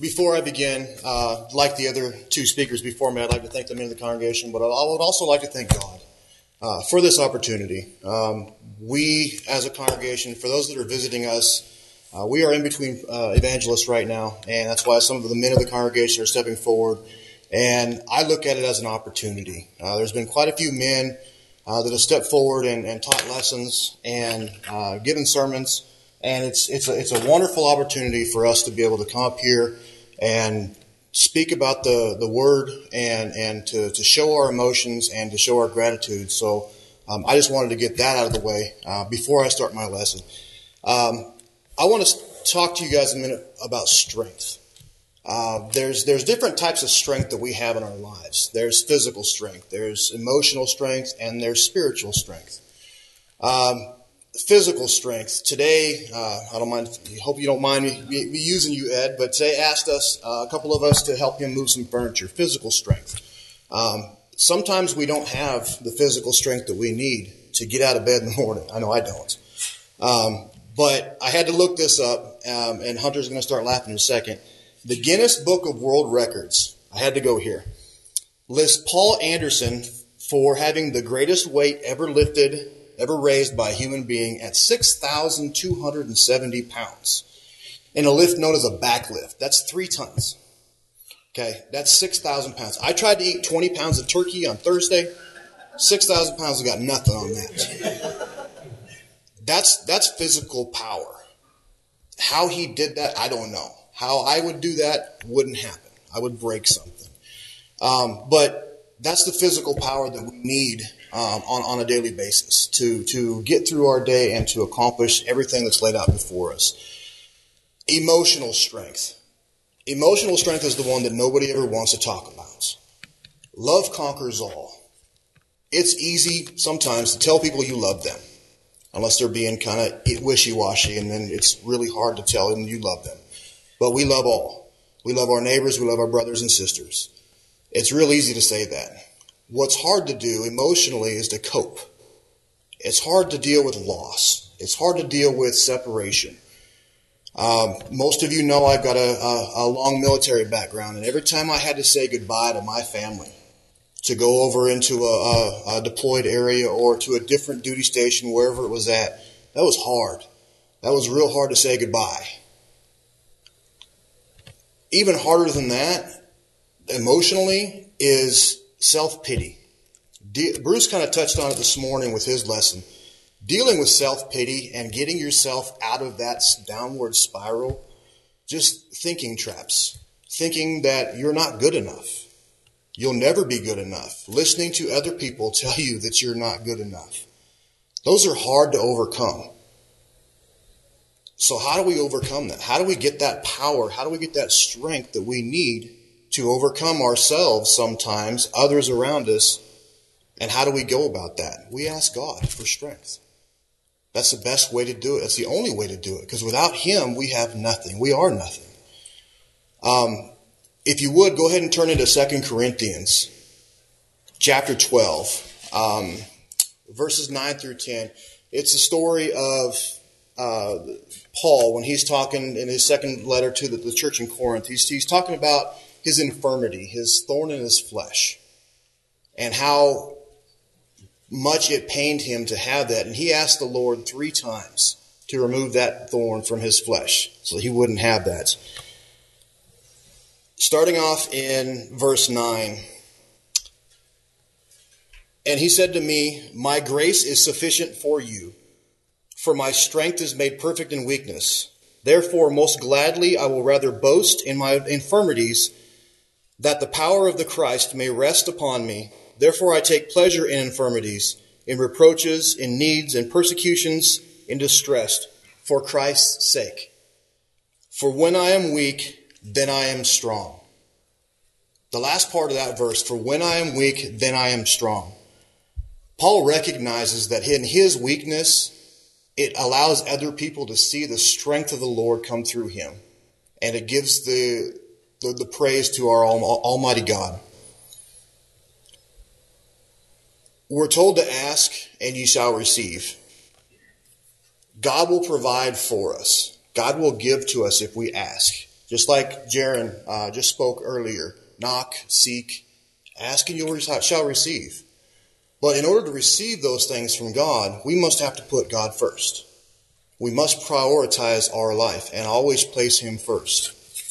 Before I begin, like the other two speakers before me, I'd like to thank the men of the congregation, but I would also like to thank God for this opportunity. We, as a congregation, for those that are visiting us, we are in between evangelists right now, and that's why some of the men of the congregation are stepping forward. And I look at it as an opportunity. There's been quite a few men that have stepped forward and taught lessons and given sermons. And it's a wonderful opportunity for us to be able to come up here and speak about the Word and to show our emotions and to show our gratitude. So I just wanted to get that out of the way before I start my lesson. I want to talk to you guys a minute about strength. There's different types of strength that we have in our lives. There's physical strength, there's emotional strength, and there's spiritual strength. Physical strength. Today, I hope you don't mind me using you, Ed, but today asked us, a couple of us, to help him move some furniture. Physical strength. Sometimes we don't have the physical strength that we need to get out of bed in the morning. I know I don't. But I had to look this up, and Hunter's going to start laughing in a second. The Guinness Book of World Records, I had to go here, lists Paul Anderson for having the greatest weight ever raised by a human being at 6,270 pounds in a lift known as a back lift. That's 3 tons. Okay, that's 6,000 pounds. I tried to eat 20 pounds of turkey on Thursday. 6,000 pounds, I got nothing on that. That's physical power. How he did that, I don't know. How I would do that wouldn't happen. I would break something. But that's the physical power that we need on a daily basis to get through our day and to accomplish everything that's laid out before us. Emotional strength. Emotional strength is the one that nobody ever wants to talk about. Love conquers all. It's easy sometimes to tell people you love them, unless they're being kind of wishy-washy, and then it's really hard to tell them you love them. But we love all. We love our neighbors. We love our brothers and sisters. It's real easy to say that. What's hard to do emotionally is to cope. It's hard to deal with loss. It's hard to deal with separation. Most of you know I've got a long military background, and every time I had to say goodbye to my family, to go over into a deployed area or to a different duty station, wherever it was at, that was hard. That was real hard to say goodbye. Even harder than that, emotionally, is self-pity. Bruce kind of touched on it this morning with his lesson. Dealing with self-pity and getting yourself out of that downward spiral, just thinking traps, thinking that you're not good enough. You'll never be good enough. Listening to other people tell you that you're not good enough. Those are hard to overcome. So how do we overcome that? How do we get that power? How do we get that strength that we need to overcome ourselves sometimes, others around us? And how do we go about that? We ask God for strength. That's the best way to do it. That's the only way to do it. Because without Him, we have nothing. We are nothing. If you would, go ahead and turn into 2 Corinthians chapter 12, verses 9 through 10. It's the story of Paul, when he's talking in his second letter to the church in Corinth, he's talking about his infirmity, his thorn in his flesh, and how much it pained him to have that. And he asked the Lord 3 times to remove that thorn from his flesh so he wouldn't have that. Starting off in verse 9, and he said to me, "My grace is sufficient for you, for my strength is made perfect in weakness. Therefore, most gladly I will rather boast in my infirmities, that the power of the Christ may rest upon me. Therefore I take pleasure in infirmities, in reproaches, in needs, in persecutions, in distress, for Christ's sake. For when I am weak, then I am strong." The last part of that verse, for when I am weak, then I am strong. Paul recognizes that in his weakness, it allows other people to see the strength of the Lord come through him. And it gives the praise to our Almighty God. We're told to ask, and you shall receive. God will provide for us. God will give to us if we ask. Just like Jaron just spoke earlier. Knock, seek, ask, and you shall receive. But in order to receive those things from God, we must have to put God first. We must prioritize our life and always place Him first.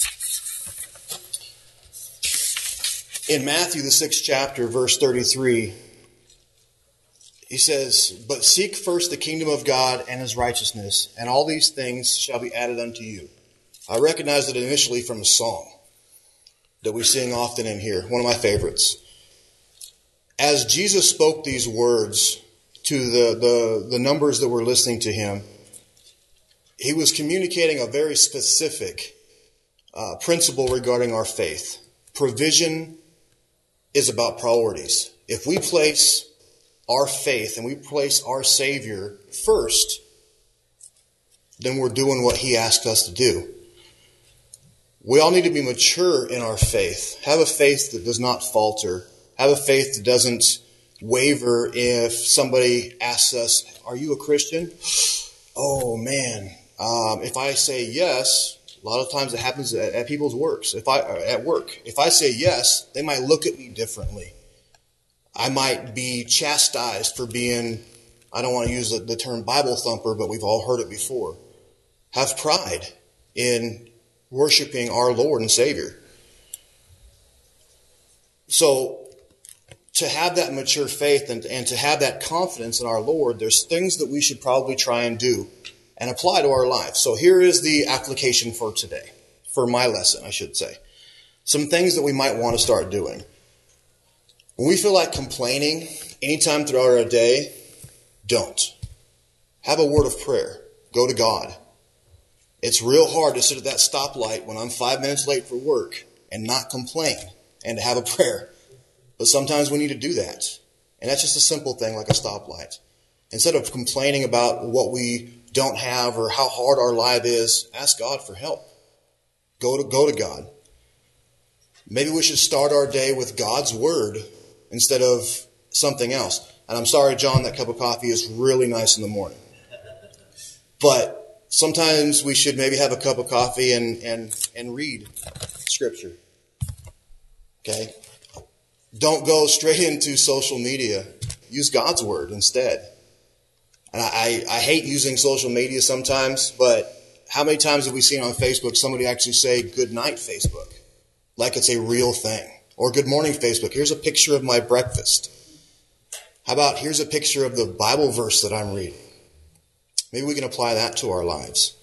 In Matthew, the 6th chapter, verse 33, he says, "But seek first the kingdom of God and His righteousness, and all these things shall be added unto you." I recognized it initially from a song that we sing often in here, one of my favorites. As Jesus spoke these words to the numbers that were listening to Him, He was communicating a very specific principle regarding our faith. Provision is about priorities. If we place our faith and we place our Savior first, then we're doing what He asked us to do. We all need to be mature in our faith. Have a faith that does not falter. Have a faith that doesn't waver if somebody asks us, "Are you a Christian?" Oh man, if I say yes, a lot of times it happens at people's works. At work, if I say yes, they might look at me differently. I might be chastised for being, I don't want to use the term Bible thumper, but we've all heard it before. Have pride in worshiping our Lord and Savior. So, to have that mature faith and to have that confidence in our Lord, there's things that we should probably try and do and apply to our life. So here is the application for today, for my lesson, I should say. Some things that we might want to start doing. When we feel like complaining anytime throughout our day, don't. Have a word of prayer. Go to God. It's real hard to sit at that stoplight when I'm 5 minutes late for work and not complain and to have a prayer. But sometimes we need to do that. And that's just a simple thing like a stoplight. Instead of complaining about what we don't have or how hard our life is, ask God for help. Go to God. Maybe we should start our day with God's Word instead of something else. And I'm sorry, John, that cup of coffee is really nice in the morning. But sometimes we should maybe have a cup of coffee and read Scripture. Okay? Don't go straight into social media. Use God's Word instead. And I hate using social media sometimes, but how many times have we seen on Facebook somebody actually say, "Good night, Facebook," like it's a real thing? Or "Good morning, Facebook. Here's a picture of my breakfast." How about here's a picture of the Bible verse that I'm reading? Maybe we can apply that to our lives.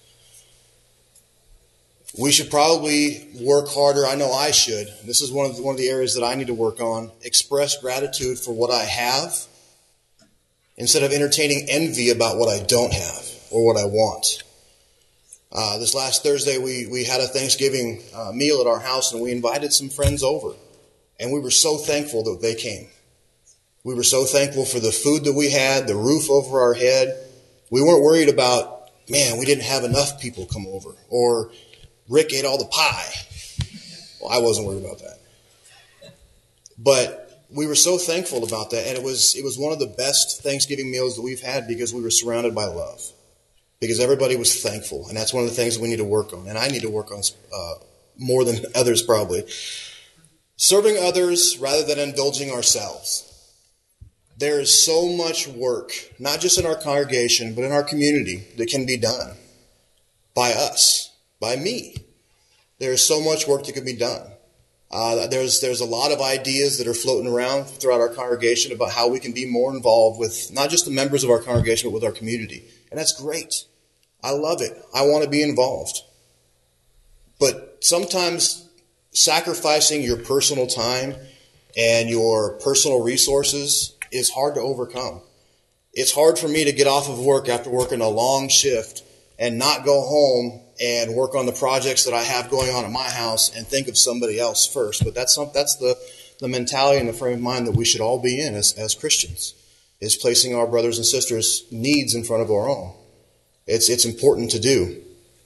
We should probably work harder. I know I should. This is one of the areas that I need to work on. Express gratitude for what I have instead of entertaining envy about what I don't have or what I want. This last Thursday, we had a Thanksgiving meal at our house, and we invited some friends over. And we were so thankful that they came. We were so thankful for the food that we had, the roof over our head. We weren't worried about, man, we didn't have enough people come over, or Rick ate all the pie. Well, I wasn't worried about that. But we were so thankful about that, and it was one of the best Thanksgiving meals that we've had because we were surrounded by love. Because everybody was thankful, and that's one of the things that we need to work on, and I need to work on more than others probably. Serving others rather than indulging ourselves. There is so much work, not just in our congregation, but in our community, that can be done by us, by me. There is so much work that can be done. There's a lot of ideas that are floating around throughout our congregation about how we can be more involved with not just the members of our congregation, but with our community. And that's great. I love it. I want to be involved. But sometimes sacrificing your personal time and your personal resources is hard to overcome. It's hard for me to get off of work after working a long shift and not go home and work on the projects that I have going on at my house and think of somebody else first. But that's the mentality and the frame of mind that we should all be in as Christians, is placing our brothers and sisters' needs in front of our own. It's important to do.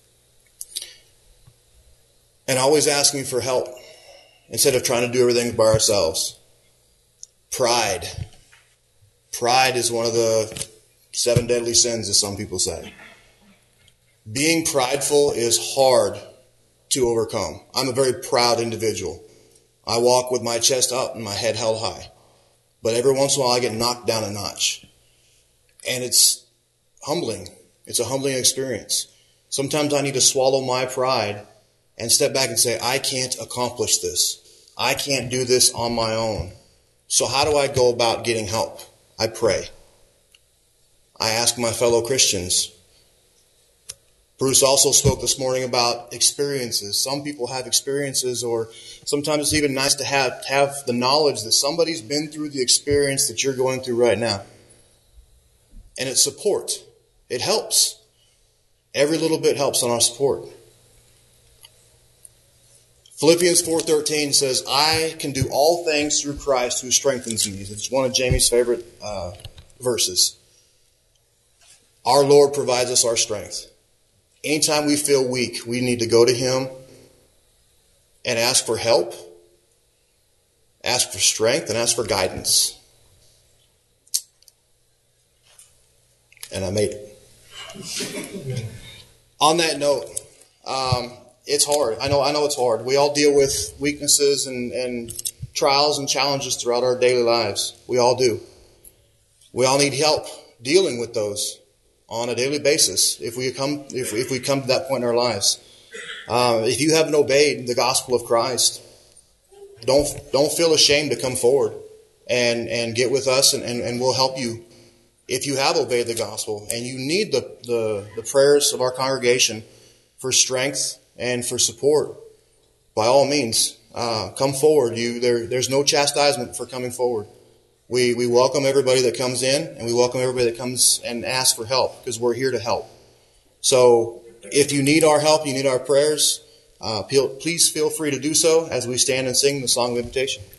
And always asking for help instead of trying to do everything by ourselves. Pride. Pride is one of the 7 deadly sins, as some people say. Being prideful is hard to overcome. I'm a very proud individual. I walk with my chest up and my head held high. But every once in a while I get knocked down a notch. And it's humbling. It's a humbling experience. Sometimes I need to swallow my pride and step back and say, I can't accomplish this. I can't do this on my own. So how do I go about getting help? I pray. I ask my fellow Christians. Bruce also spoke this morning about experiences. Some people have experiences, or sometimes it's even nice to have the knowledge that somebody's been through the experience that you're going through right now. And it's support. It helps. Every little bit helps on our support. Philippians 4:13 says, I can do all things through Christ who strengthens me. It's one of Jamie's favorite verses. Our Lord provides us our strength. Anytime we feel weak, we need to go to Him and ask for help, ask for strength, and ask for guidance. And I made it. On that note, it's hard. I know it's hard. We all deal with weaknesses and trials and challenges throughout our daily lives. We all do. We all need help dealing with those on a daily basis if we come to that point in our lives. If you haven't obeyed the gospel of Christ, don't feel ashamed to come forward and get with us and we'll help you. If you have obeyed the gospel and you need the prayers of our congregation for strength and for support, by all means, come forward. There's no chastisement for coming forward. We welcome everybody that comes in, and we welcome everybody that comes and asks for help, because we're here to help. So if you need our help, you need our prayers, please feel free to do so as we stand and sing the song of invitation.